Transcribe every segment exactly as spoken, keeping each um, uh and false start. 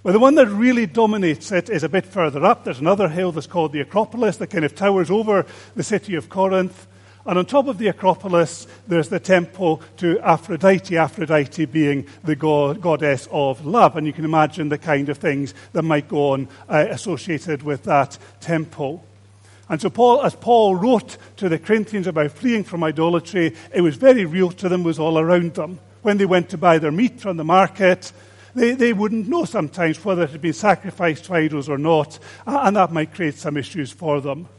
But the one that really dominates it is a bit further up. There's another hill that's called the Acropolis that kind of towers over the city of Corinth. And on top of the Acropolis, there's the temple to Aphrodite, Aphrodite being the god, goddess of love. And you can imagine the kind of things that might go on uh, associated with that temple. And so Paul, as Paul wrote to the Corinthians about fleeing from idolatry, it was very real to them, it was all around them. When they went to buy their meat from the market, they, they wouldn't know sometimes whether it had been sacrificed to idols or not, and that might create some issues for them.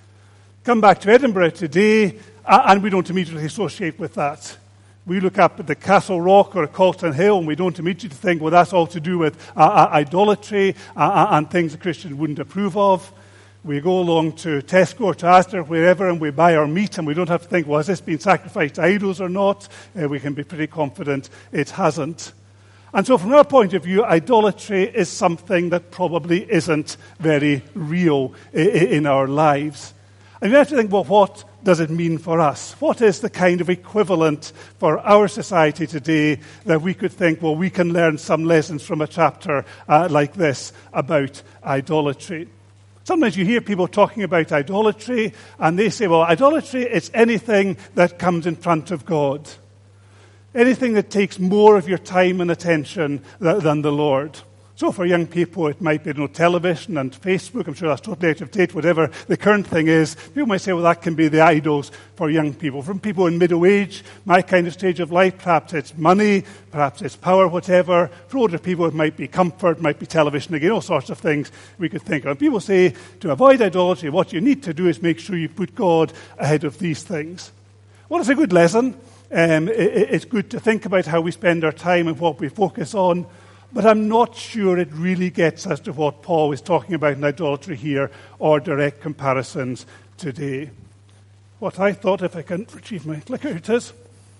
Come back to Edinburgh today, and we don't immediately associate with that. We look up at the Castle Rock or Calton Hill, and we don't immediately think, well, that's all to do with uh, uh, idolatry uh, and things a Christian wouldn't approve of. We go along to Tesco or to Asda, wherever, and we buy our meat, and we don't have to think, well, has this been sacrificed to idols or not? Uh, we can be pretty confident it hasn't. And so from our point of view, idolatry is something that probably isn't very real in our lives. And you have to think, well, what does it mean for us? What is the kind of equivalent for our society today that we could think, well, we can learn some lessons from a chapter uh, like this about idolatry? Sometimes you hear people talking about idolatry, and they say, well, idolatry is anything that comes in front of God. Anything that takes more of your time and attention than the Lord. So for young people, it might be you know, television and Facebook. I'm sure that's totally out of date, whatever the current thing is. People might say, well, that can be the idols for young people. From people in middle age, my kind of stage of life, perhaps it's money, perhaps it's power, whatever. For older people, it might be comfort, might be television, again, all sorts of things we could think of. People say, to avoid idolatry, what you need to do is make sure you put God ahead of these things. Well, it's a good lesson. Um, it, it's good to think about how we spend our time and what we focus on. But I'm not sure it really gets us to what Paul was talking about in idolatry here or direct comparisons today. What I thought, if I can retrieve my clicker, it is.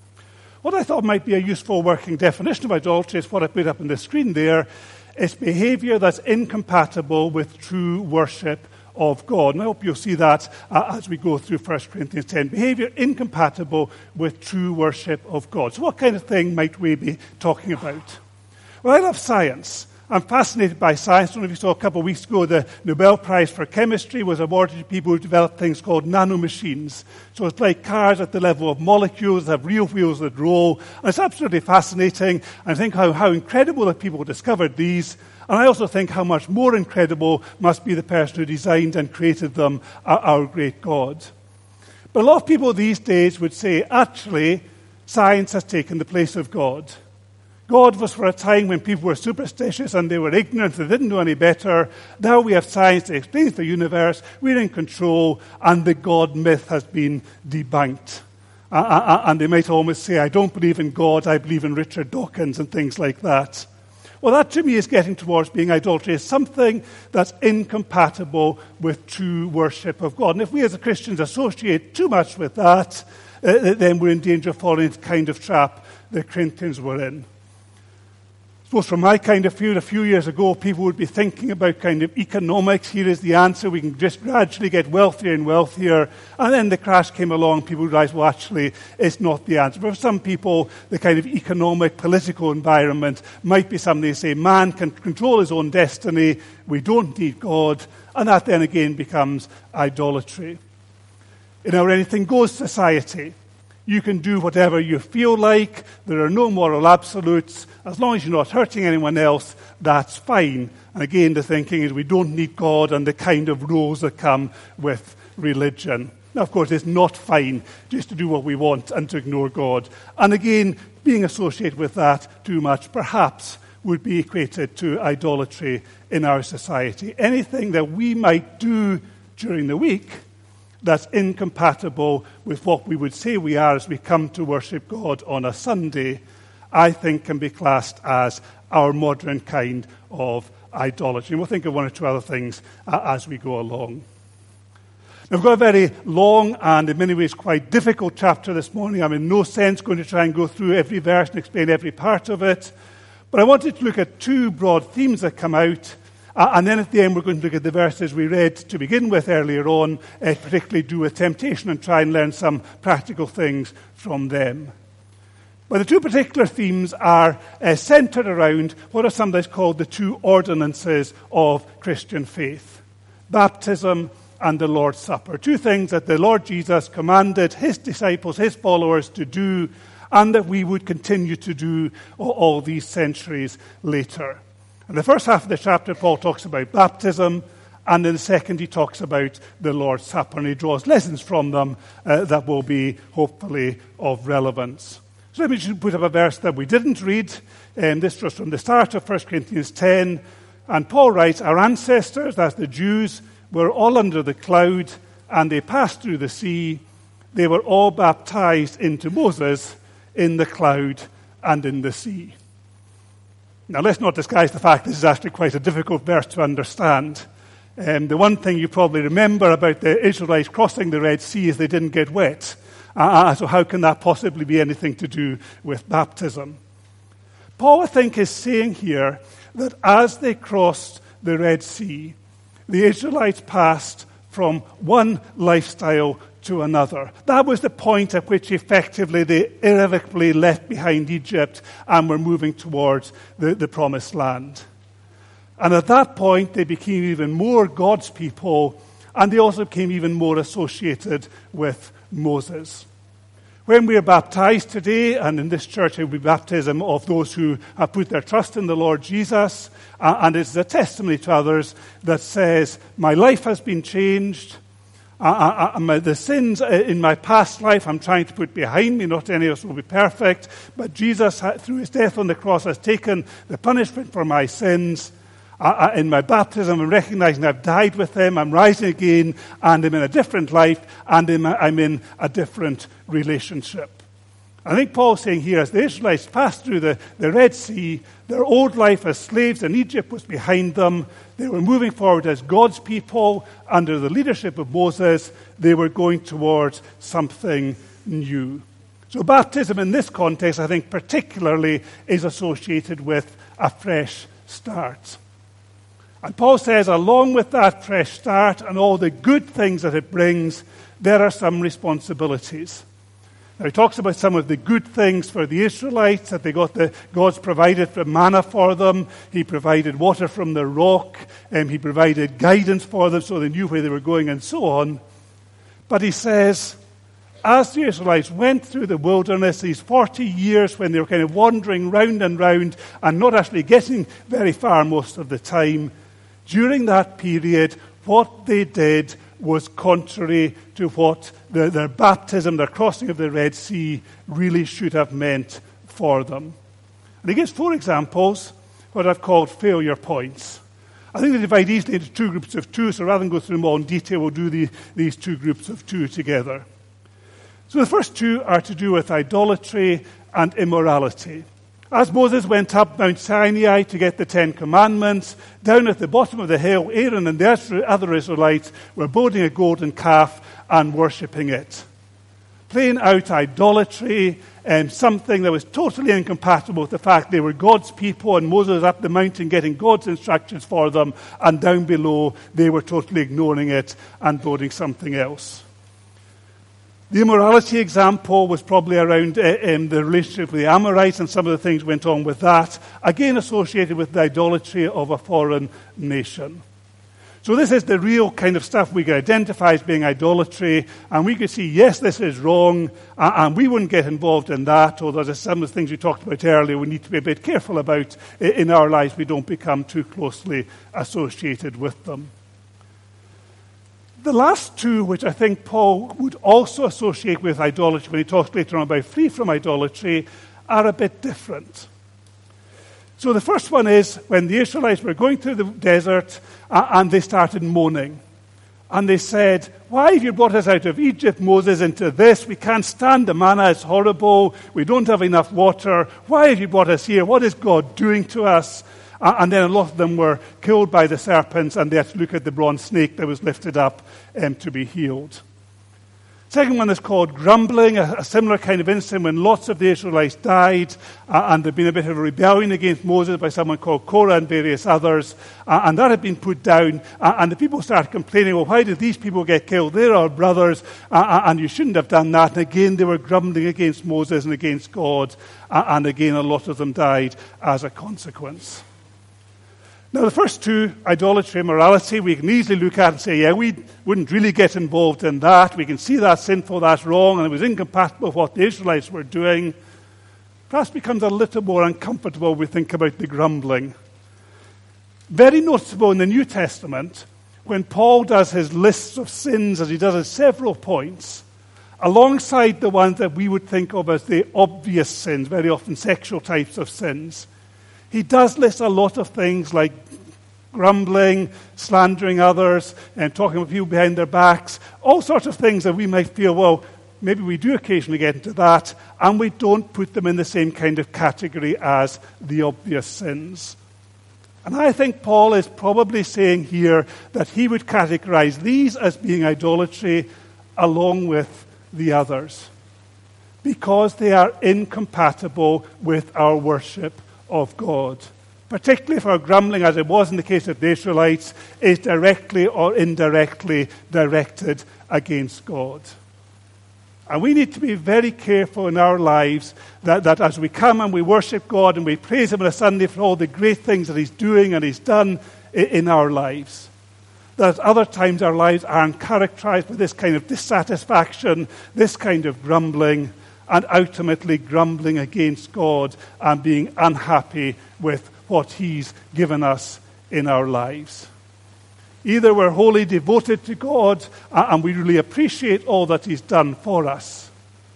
What I thought might be a useful working definition of idolatry is what I put up on the screen there. It's behavior that's incompatible with true worship of God. And I hope you'll see that uh, as we go through First Corinthians ten. Behavior incompatible with true worship of God. So what kind of thing might we be talking about? Well, I love science. I'm fascinated by science. I don't know if you saw a couple of weeks ago the Nobel Prize for Chemistry was awarded to people who developed things called nanomachines. So it's like cars at the level of molecules that have real wheels that roll. And it's absolutely fascinating. I think how, how incredible that people discovered these. And I also think how much more incredible must be the person who designed and created them, our, our great God. But a lot of people these days would say, actually, science has taken the place of God. God was for a time when people were superstitious and they were ignorant, they didn't know any better. Now we have science that explains the universe, we're in control, and the God myth has been debunked. Uh, and they might almost say, I don't believe in God, I believe in Richard Dawkins and things like that. Well, that to me is getting towards being idolatry. It's something that's incompatible with true worship of God. And if we as Christians associate too much with that, uh, then we're in danger of falling into the kind of trap the Corinthians were in. I suppose from my kind of view, a few years ago, people would be thinking about kind of economics. Here is the answer. We can just gradually get wealthier and wealthier. And then the crash came along. People realized, well, actually, it's not the answer. But for some people, the kind of economic, political environment might be something they say, man can control his own destiny. We don't need God. And that then again becomes idolatry. In our anything goes society, you can do whatever you feel like. There are no moral absolutes. As long as you're not hurting anyone else, that's fine. And again, the thinking is we don't need God and the kind of rules that come with religion. Now, of course, it's not fine just to do what we want and to ignore God. And again, being associated with that too much perhaps would be equated to idolatry in our society. Anything that we might do during the week that's incompatible with what we would say we are as we come to worship God on a Sunday, I think can be classed as our modern kind of idolatry. And we'll think of one or two other things uh, as we go along. Now, we've got a very long and in many ways quite difficult chapter this morning. I'm in no sense going to try and go through every verse and explain every part of it. But I wanted to look at two broad themes that come out. Uh, and then at the end, we're going to look at the verses we read to begin with earlier on, uh, particularly do with temptation, and try and learn some practical things from them. But the two particular themes are uh, centered around what are sometimes called the two ordinances of Christian faith: baptism and the Lord's Supper. Two things that the Lord Jesus commanded his disciples, his followers, to do, and that we would continue to do all these centuries later. In the first half of the chapter, Paul talks about baptism, and in the second he talks about the Lord's Supper, and he draws lessons from them uh, that will be, hopefully, of relevance. So let me just put up a verse that we didn't read. Um, this was from the start of First Corinthians ten. And Paul writes, "Our ancestors, that's the Jews, were all under the cloud, and they passed through the sea. They were all baptized into Moses in the cloud and in the sea." Now, let's not disguise the fact this is actually quite a difficult verse to understand. Um, the one thing you probably remember about the Israelites crossing the Red Sea is they didn't get wet. Uh, so how can that possibly be anything to do with baptism? Paul, I think, is saying here that as they crossed the Red Sea, the Israelites passed from one lifestyle to another. That was the point at which effectively they irrevocably left behind Egypt and were moving towards the, the Promised Land. And at that point, they became even more God's people, and they also became even more associated with Moses. When we are baptized today, and in this church it will be baptism of those who have put their trust in the Lord Jesus, uh, and it's a testimony to others that says, my life has been changed, uh, uh, my, the sins in my past life I'm trying to put behind me. Not any of us will be perfect, but Jesus, through his death on the cross, has taken the punishment for my sins. Uh, in my baptism, I'm recognizing I've died with him, I'm rising again, and I'm in a different life, and I'm in a different relationship. I think Paul's saying here, as the Israelites passed through the, the Red Sea, their old life as slaves in Egypt was behind them. They were moving forward as God's people under the leadership of Moses. They were going towards something new. So baptism in this context, I think particularly, is associated with a fresh start. And Paul says, along with that fresh start and all the good things that it brings, there are some responsibilities. Now, he talks about some of the good things for the Israelites, that they got the, God's provided for manna for them. He provided water from the rock, and he provided guidance for them so they knew where they were going and so on. But he says, as the Israelites went through the wilderness, these forty years when they were kind of wandering round and round and not actually getting very far most of the time, during that period, what they did was contrary to what the, their baptism, their crossing of the Red Sea, really should have meant for them. And he gives four examples, what I've called failure points. I think they divide easily into two groups of two, so rather than go through them all in detail, we'll do the, these two groups of two together. So the first two are to do with idolatry and immorality. As Moses went up Mount Sinai to get the Ten Commandments, down at the bottom of the hill, Aaron and the other Israelites were building a golden calf and worshipping it. Plain out idolatry, and something that was totally incompatible with the fact they were God's people and Moses was up the mountain getting God's instructions for them, and down below they were totally ignoring it and building something else. The immorality example was probably around uh, um, the relationship with the Amorites, and some of the things went on with that, again associated with the idolatry of a foreign nation. So this is the real kind of stuff we can identify as being idolatry, and we could see, yes, this is wrong, uh, and we wouldn't get involved in that, although there's some of the things we talked about earlier we need to be a bit careful about in our lives. We don't become too closely associated with them. The last two, which I think Paul would also associate with idolatry when he talks later on about free from idolatry, are a bit different. So the first one is when the Israelites were going through the desert uh, and they started moaning. And they said, why have you brought us out of Egypt, Moses, into this? We can't stand the manna, it's horrible. We don't have enough water. Why have you brought us here? What is God doing to us? And then a lot of them were killed by the serpents, and they had to look at the bronze snake that was lifted up um, to be healed. Second one is called grumbling, a, a similar kind of incident when lots of the Israelites died, uh, and there'd been a bit of a rebellion against Moses by someone called Korah and various others, uh, and that had been put down, uh, and the people started complaining, well, why did these people get killed? They're our brothers, uh, and you shouldn't have done that. And again, they were grumbling against Moses and against God, uh, and again, a lot of them died as a consequence. Now, the first two, idolatry and morality, we can easily look at and say, yeah, we wouldn't really get involved in that. We can see that's sinful, that's wrong, and it was incompatible with what the Israelites were doing. Perhaps becomes a little more uncomfortable when we think about the grumbling. Very noticeable in the New Testament, when Paul does his lists of sins, as he does at several points, alongside the ones that we would think of as the obvious sins, very often sexual types of sins, he does list a lot of things like grumbling, slandering others, and talking with people behind their backs, all sorts of things that we might feel, well, maybe we do occasionally get into that, and we don't put them in the same kind of category as the obvious sins. And I think Paul is probably saying here that he would categorize these as being idolatry along with the others, because they are incompatible with our worship of God. Particularly if our grumbling, as it was in the case of the Israelites, is directly or indirectly directed against God. And we need to be very careful in our lives that, that as we come and we worship God and we praise Him on a Sunday for all the great things that He's doing and He's done in, in our lives, that at other times our lives aren't characterized with this kind of dissatisfaction, this kind of grumbling, and ultimately grumbling against God and being unhappy with what He's given us in our lives. Either we're wholly devoted to God and we really appreciate all that He's done for us,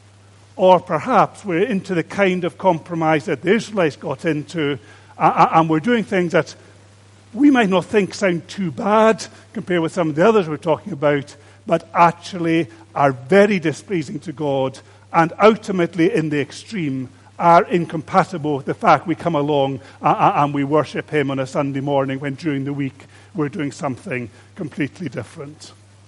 or perhaps we're into the kind of compromise that the Israelites got into, and we're doing things that we might not think sound too bad compared with some of the others we're talking about, but actually are very displeasing to God, and ultimately, in the extreme, are incompatible with the fact we come along and we worship Him on a Sunday morning when during the week we're doing something completely different.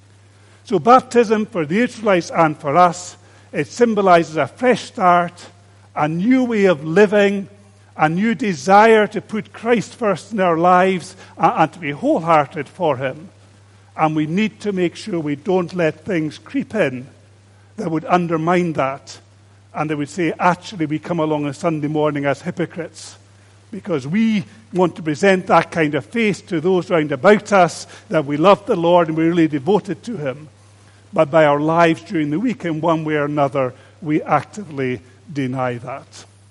So baptism for the Israelites and for us, it symbolizes a fresh start, a new way of living, a new desire to put Christ first in our lives and to be wholehearted for Him. And we need to make sure we don't let things creep in that would undermine that, and they would say, actually, we come along on Sunday morning as hypocrites because we want to present that kind of face to those round about us, that we love the Lord and we're really devoted to Him. But by our lives during the week, in one way or another, we actively deny that.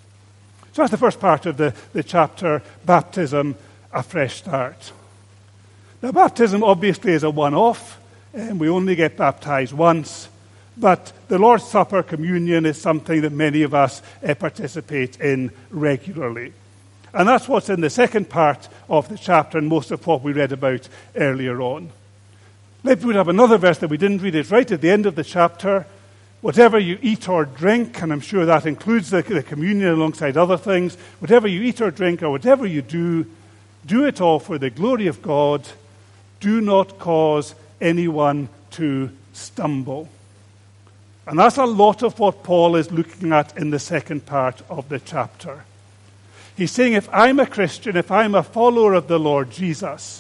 So that's the first part of the, the chapter, baptism, a fresh start. Now, baptism obviously is a one-off, and we only get baptized once. But the Lord's Supper, communion, is something that many of us uh, participate in regularly. And that's what's in the second part of the chapter and most of what we read about earlier on. Maybe we'd have another verse that we didn't read. It's right at the end of the chapter. Whatever you eat or drink, and I'm sure that includes the, the communion alongside other things, whatever you eat or drink or whatever you do, do it all for the glory of God. Do not cause anyone to stumble. And that's a lot of what Paul is looking at in the second part of the chapter. He's saying, if I'm a Christian, if I'm a follower of the Lord Jesus,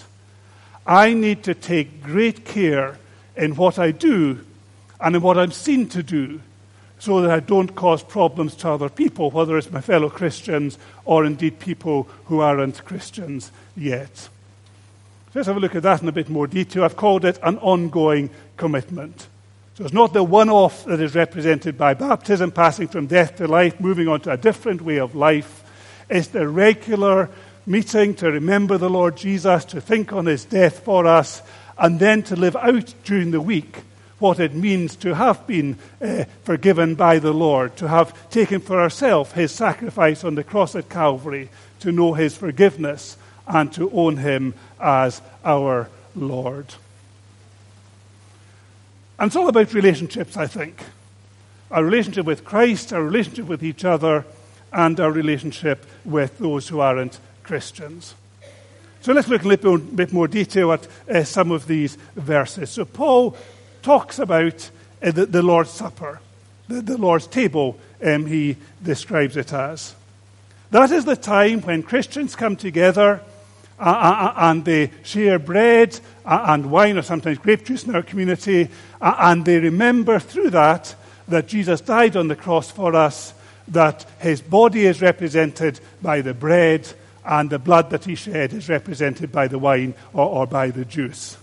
I need to take great care in what I do and in what I'm seen to do, so that I don't cause problems to other people, whether it's my fellow Christians or indeed people who aren't Christians yet. So let's have a look at that in a bit more detail. I've called it an ongoing commitment. So it's not the one-off that is represented by baptism, passing from death to life, moving on to a different way of life. It's the regular meeting to remember the Lord Jesus, to think on His death for us, and then to live out during the week what it means to have been uh, forgiven by the Lord, to have taken for ourselves His sacrifice on the cross at Calvary, to know His forgiveness, and to own Him as our Lord. And it's all about relationships, I think. Our relationship with Christ, our relationship with each other, and our relationship with those who aren't Christians. So let's look in a little bit more detail at uh, some of these verses. So Paul talks about uh, the, the Lord's Supper, the, the Lord's table, um, he describes it as. That is the time when Christians come together uh, uh, and they share bread uh, and wine, or sometimes grape juice in our community, uh, and they remember through that that Jesus died on the cross for us, that his body is represented by the bread, and the blood that he shed is represented by the wine or, or by the juice.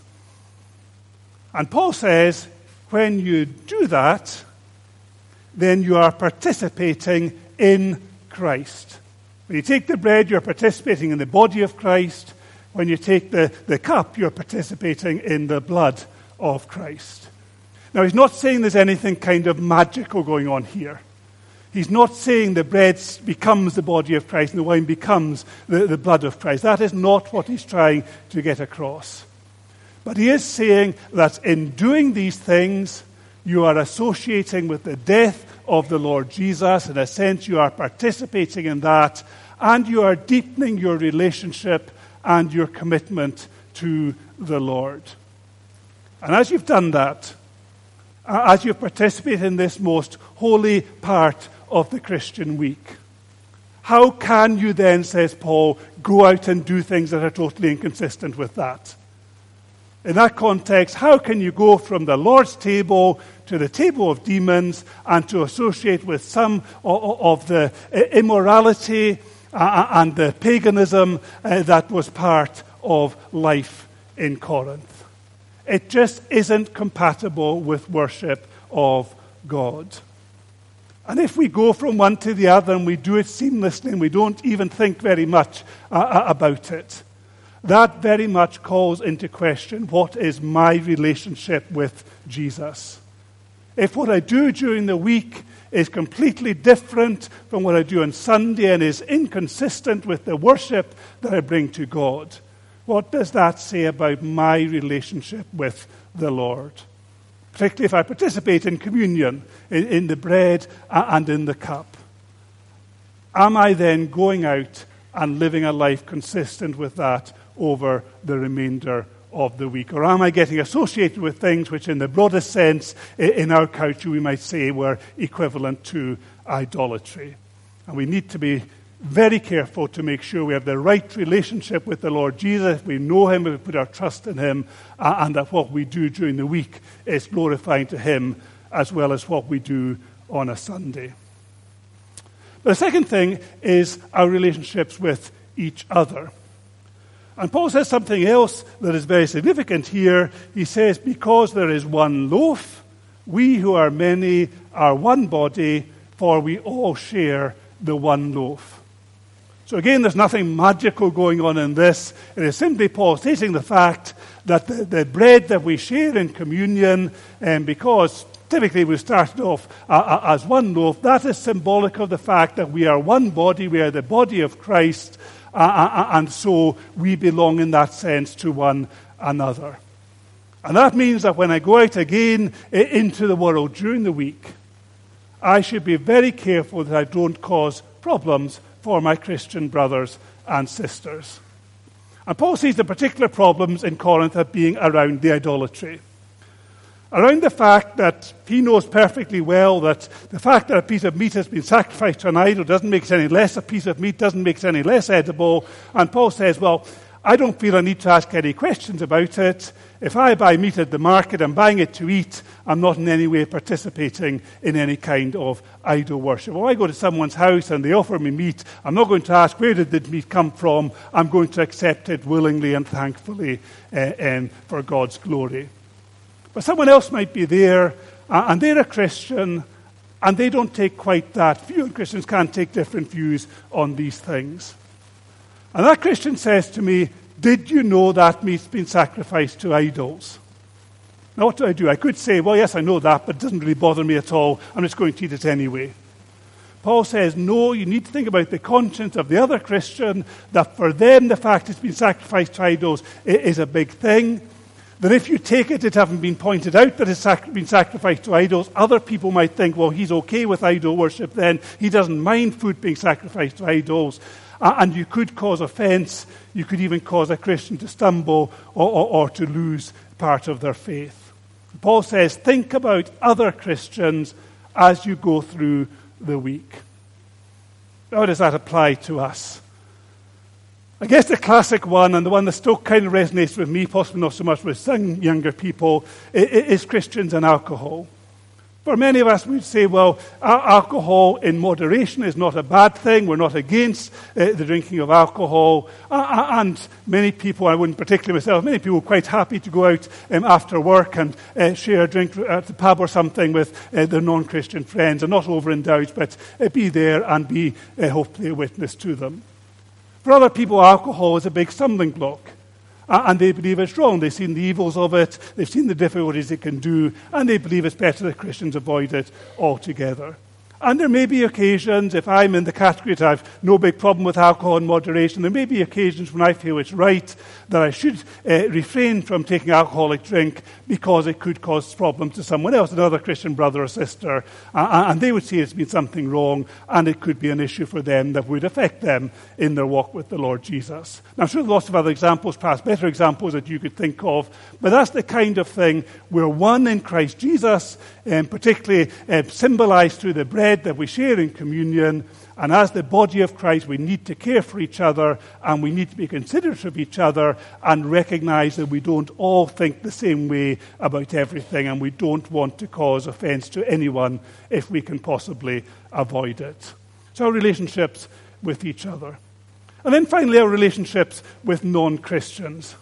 And Paul says, when you do that, then you are participating in Christ. When you take the bread, you're participating in the body of Christ. When you take the, the cup, you're participating in the blood of Christ. Now, he's not saying there's anything kind of magical going on here. He's not saying the bread becomes the body of Christ and the wine becomes the, the blood of Christ. That is not what he's trying to get across. But he is saying that in doing these things, you are associating with the death of the Lord Jesus. In a sense, you are participating in that, and you are deepening your relationship and your commitment to the Lord. And as you've done that, as you participate in this most holy part of the Christian week, how can you then, says Paul, go out and do things that are totally inconsistent with that? In that context, how can you go from the Lord's table to the table of demons and to associate with some of the immorality and the paganism that was part of life in Corinth? It just isn't compatible with worship of God. And if we go from one to the other and we do it seamlessly and we don't even think very much uh, about it, that very much calls into question, what is my relationship with Jesus? If what I do during the week is completely different from what I do on Sunday and is inconsistent with the worship that I bring to God, what does that say about my relationship with the Lord? Particularly if I participate in communion, in, in the bread and in the cup. Am I then going out and living a life consistent with that over the remainder of the week? Or am I getting associated with things which in the broadest sense in our culture we might say were equivalent to idolatry? And we need to be very careful to make sure we have the right relationship with the Lord Jesus, we know him, we put our trust in him, uh, and that what we do during the week is glorifying to him as well as what we do on a Sunday. But the second thing is our relationships with each other. And Paul says something else that is very significant here. He says, because there is one loaf, we who are many are one body, for we all share the one loaf. So again, there's nothing magical going on in this. It is simply Paul stating the fact that the, the bread that we share in communion, um, because typically we started off uh, as one loaf, that is symbolic of the fact that we are one body, we are the body of Christ, uh, and so we belong in that sense to one another. And that means that when I go out again into the world during the week, I should be very careful that I don't cause problems for my Christian brothers and sisters. And Paul sees the particular problems in Corinth as being around the idolatry. Around the fact that he knows perfectly well that the fact that a piece of meat has been sacrificed to an idol doesn't make it any less a piece of meat, doesn't make it any less edible. And Paul says, well, I don't feel I need to ask any questions about it. If I buy meat at the market, I'm buying it to eat. I'm not in any way participating in any kind of idol worship. If I go to someone's house and they offer me meat, I'm not going to ask, where did the meat come from? I'm going to accept it willingly and thankfully uh, um, for God's glory. But someone else might be there, uh, and they're a Christian, and they don't take quite that view. And Christians can take different views on these things. And that Christian says to me, did you know that meat's been sacrificed to idols? Now what do I do? I could say, well, yes, I know that, but it doesn't really bother me at all. I'm just going to eat it anyway. Paul says, no, you need to think about the conscience of the other Christian, that for them the fact it's been sacrificed to idols is a big thing. That if you take it, it hasn't been pointed out that it's been sacrificed to idols, other people might think, well, he's okay with idol worship then. He doesn't mind food being sacrificed to idols. Uh, and you could cause offense. You could even cause a Christian to stumble or, or, or to lose part of their faith. Paul says, think about other Christians as you go through the week. How does that apply to us? I guess the classic one, and the one that still kind of resonates with me, possibly not so much with some younger people, is Christians and alcohol. For many of us, we'd say, well, alcohol in moderation is not a bad thing. We're not against uh, the drinking of alcohol. Uh, and many people, I wouldn't particularly myself, many people are quite happy to go out um, after work and uh, share a drink at the pub or something with uh, their non-Christian friends, and not overindulge, but uh, be there and be uh, hopefully a witness to them. For other people, alcohol is a big stumbling block. And they believe it's wrong. They've seen the evils of it. They've seen the difficulties it can do. And they believe it's better that Christians avoid it altogether. And there may be occasions, if I'm in the category that I have no big problem with alcohol in moderation, there may be occasions when I feel it's right that I should uh, refrain from taking alcoholic drink because it could cause problems to someone else, another Christian brother or sister, uh, and they would see it's been something wrong, and it could be an issue for them that would affect them in their walk with the Lord Jesus. Now, I'm sure there are lots of other examples, perhaps better examples that you could think of, but that's the kind of thing we're one in Christ Jesus, and particularly uh, symbolized through the bread that we share in communion, and as the body of Christ we need to care for each other, and we need to be considerate of each other and recognize that we don't all think the same way about everything, and we don't want to cause offense to anyone if we can possibly avoid it. So our relationships with each other. And then finally our relationships with non-Christians.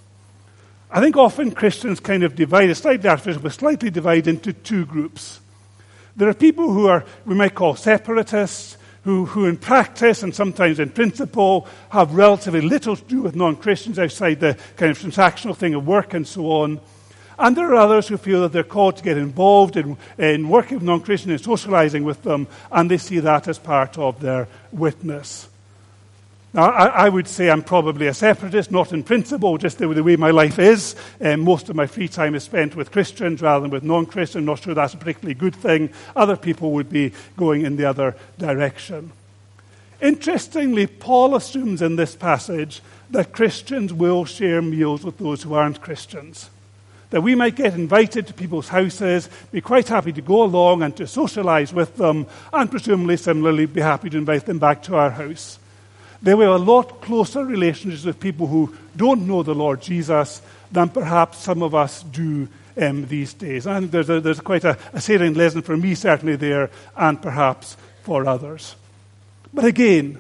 I think often Christians kind of divide, slightly artificial, but slightly divide into two groups. There are people who are, we might call separatists, who, who in practice and sometimes in principle have relatively little to do with non-Christians outside the kind of transactional thing of work and so on. And there are others who feel that they're called to get involved in, in working with non-Christians and socializing with them, and they see that as part of their witness. Now, I, I would say I'm probably a separatist, not in principle, just the, the way my life is. Um, most of my free time is spent with Christians rather than with non-Christians. I'm not sure that's a particularly good thing. Other people would be going in the other direction. Interestingly, Paul assumes in this passage that Christians will share meals with those who aren't Christians. That we might get invited to people's houses, be quite happy to go along and to socialize with them, and presumably similarly be happy to invite them back to our house. There were a lot closer relationships with people who don't know the Lord Jesus than perhaps some of us do um, these days. I think there's, a, there's quite a, a salient lesson for me certainly there, and perhaps for others. But again,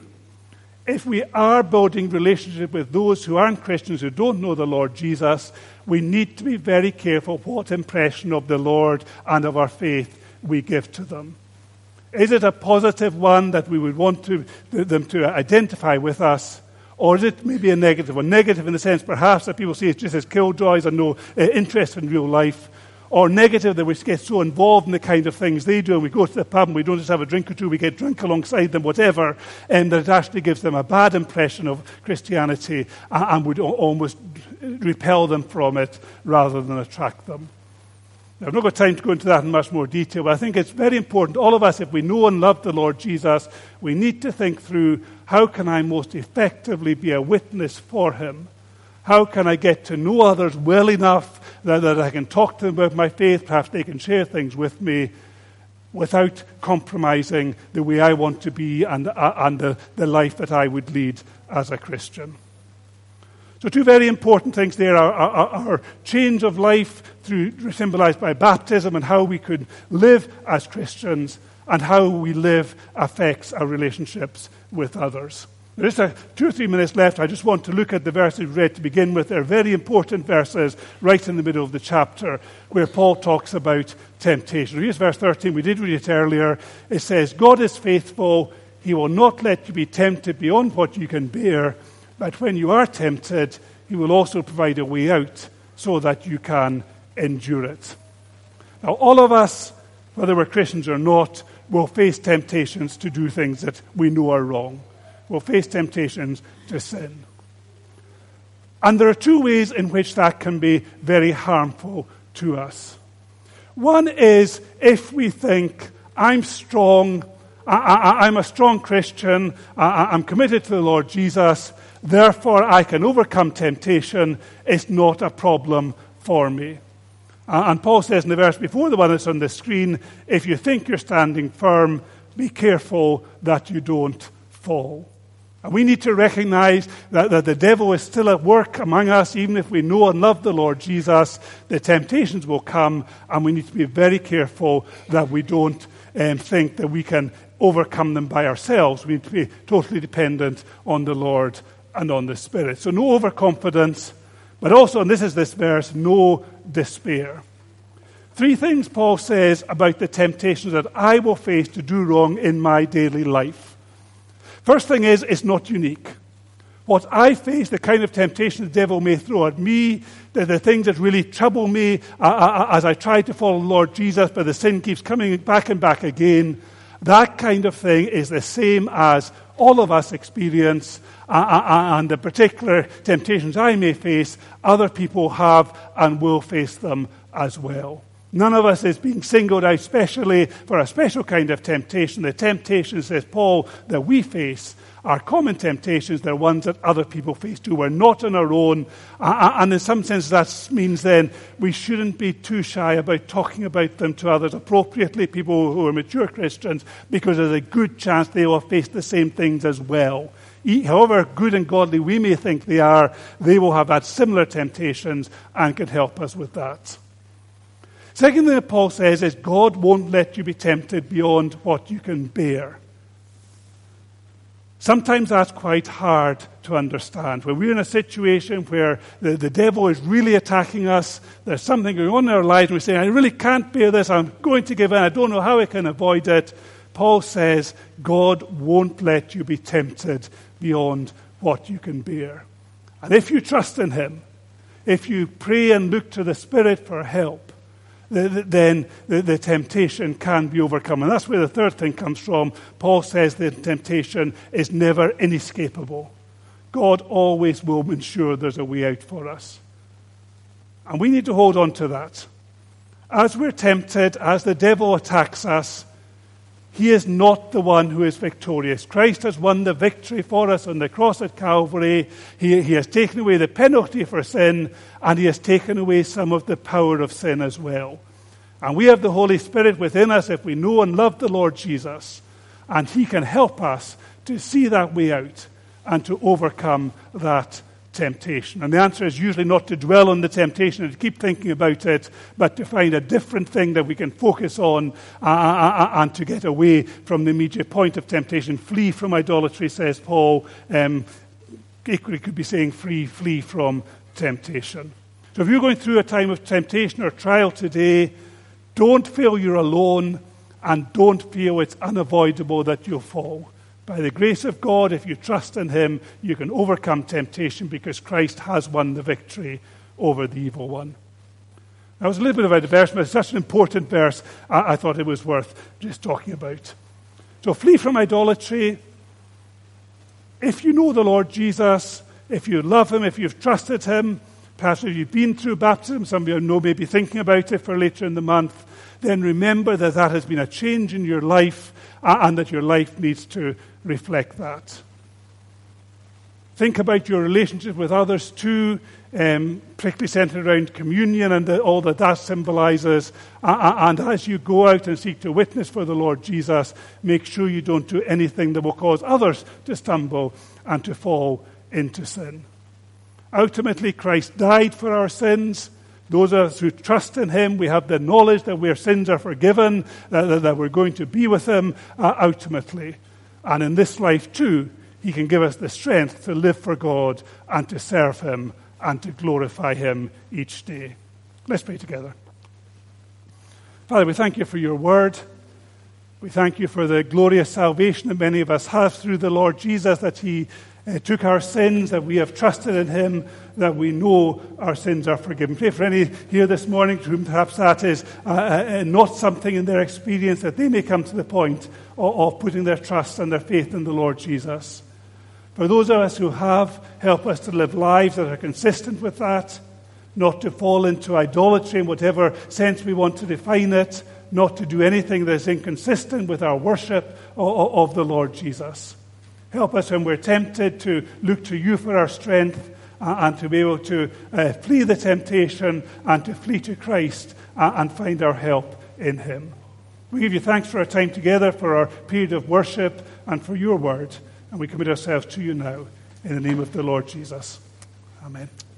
if we are building relationship with those who aren't Christians, who don't know the Lord Jesus, we need to be very careful what impression of the Lord and of our faith we give to them. Is it a positive one that we would want to, them to identify with us? Or is it maybe a negative one? Negative in the sense perhaps that people see it just as killjoys and no uh, interest in real life. Or negative that we get so involved in the kind of things they do, and we go to the pub and we don't just have a drink or two, we get drunk alongside them, whatever, and that it actually gives them a bad impression of Christianity and, and would almost repel them from it rather than attract them. Now, I've not got time to go into that in much more detail, but I think it's very important. All of us, if we know and love the Lord Jesus, we need to think through, how can I most effectively be a witness for him? How can I get to know others well enough that, that I can talk to them about my faith, perhaps they can share things with me, without compromising the way I want to be and, uh, and the, the life that I would lead as a Christian. So two very important things there are our, our change of life through symbolized by baptism, and how we could live as Christians, and how we live affects our relationships with others. There's a two or three minutes left. I just want to look at the verses we read to begin with. They're very important verses right in the middle of the chapter where Paul talks about temptation. Here's verse thirteen. We did read it earlier. It says, God is faithful. He will not let you be tempted beyond what you can bear. But when you are tempted, he will also provide a way out so that you can endure it. Now, all of us, whether we're Christians or not, will face temptations to do things that we know are wrong. We'll face temptations to sin. And there are two ways in which that can be very harmful to us. One is if we think, I'm strong, I, I, I'm a strong Christian, I, I'm committed to the Lord Jesus, therefore I can overcome temptation, it's not a problem for me. Uh, and Paul says in the verse before the one that's on the screen, if you think you're standing firm, be careful that you don't fall. And we need to recognize that, that the devil is still at work among us. Even if we know and love the Lord Jesus, the temptations will come, and we need to be very careful that we don't um, think that we can overcome them by ourselves. We need to be totally dependent on the Lord and on the Spirit. So no overconfidence, but also, and this is this verse, no despair. Three things Paul says about the temptations that I will face to do wrong in my daily life. First thing is, it's not unique. What I face, the kind of temptation the devil may throw at me, the, the things that really trouble me uh, uh, as I try to follow the Lord Jesus, but the sin keeps coming back and back again, that kind of thing is the same as all of us experience, uh, uh, and the particular temptations I may face, other people have and will face them as well. None of us is being singled out specially for a special kind of temptation. The temptations, says Paul, that we face are common temptations. They're ones that other people face too. We're not on our own. Uh, and in some sense, that means then we shouldn't be too shy about talking about them to others appropriately, people who are mature Christians, because there's a good chance they will face the same things as well. However good and godly we may think they are, they will have had similar temptations and can help us with that. Second thing that Paul says is God won't let you be tempted beyond what you can bear. Sometimes that's quite hard to understand. When we're in a situation where the, the devil is really attacking us, there's something going on in our lives, and we say, I really can't bear this, I'm going to give in, I don't know how I can avoid it. Paul says God won't let you be tempted beyond what you can bear. And if you trust in him, if you pray and look to the Spirit for help, then the, the temptation can be overcome. And that's where the third thing comes from. Paul says the temptation is never inescapable. God always will ensure there's a way out for us. And we need to hold on to that. As we're tempted, as the devil attacks us, he is not the one who is victorious. Christ has won the victory for us on the cross at Calvary. He, he has taken away the penalty for sin, and he has taken away some of the power of sin as well. And we have the Holy Spirit within us if we know and love the Lord Jesus, and he can help us to see that way out and to overcome that temptation. And the answer is usually not to dwell on the temptation and to keep thinking about it, but to find a different thing that we can focus on uh, uh, and to get away from the immediate point of temptation. Flee from idolatry, says Paul. Um, equally could be saying free, flee from temptation. So if you're going through a time of temptation or trial today, don't feel you're alone and don't feel it's unavoidable that you'll fall. By the grace of God, if you trust in him, you can overcome temptation because Christ has won the victory over the evil one. That was a little bit about the verse, but it's such an important verse, I, I thought it was worth just talking about. So flee from idolatry. If you know the Lord Jesus, if you love him, if you've trusted him, perhaps if you've been through baptism, some of you know maybe thinking about it for later in the month, then remember that that has been a change in your life uh, and that your life needs to reflect that. Think about your relationship with others too, um, particularly centered around communion and the, all that that symbolizes. Uh, and as you go out and seek to witness for the Lord Jesus, make sure you don't do anything that will cause others to stumble and to fall into sin. Ultimately, Christ died for our sins. Those of us who trust in him, we have the knowledge that our sins are forgiven, that, that we're going to be with him uh, ultimately. And in this life too, he can give us the strength to live for God and to serve him and to glorify him each day. Let's pray together. Father, we thank you for your word. We thank you for the glorious salvation that many of us have through the Lord Jesus, that he uh, took our sins, that we have trusted in him, that we know our sins are forgiven. Pray for any here this morning to whom perhaps that is uh, uh, not something in their experience, that they may come to the point of, of putting their trust and their faith in the Lord Jesus. For those of us who have, help us to live lives that are consistent with that, not to fall into idolatry in whatever sense we want to define it, not to do anything that is inconsistent with our worship of, of the Lord Jesus. Help us when we're tempted to look to you for our strength uh, and to be able to uh, flee the temptation and to flee to Christ uh, and find our help in him. We give you thanks for our time together, for our period of worship, and for your word. And we commit ourselves to you now in the name of the Lord Jesus. Amen.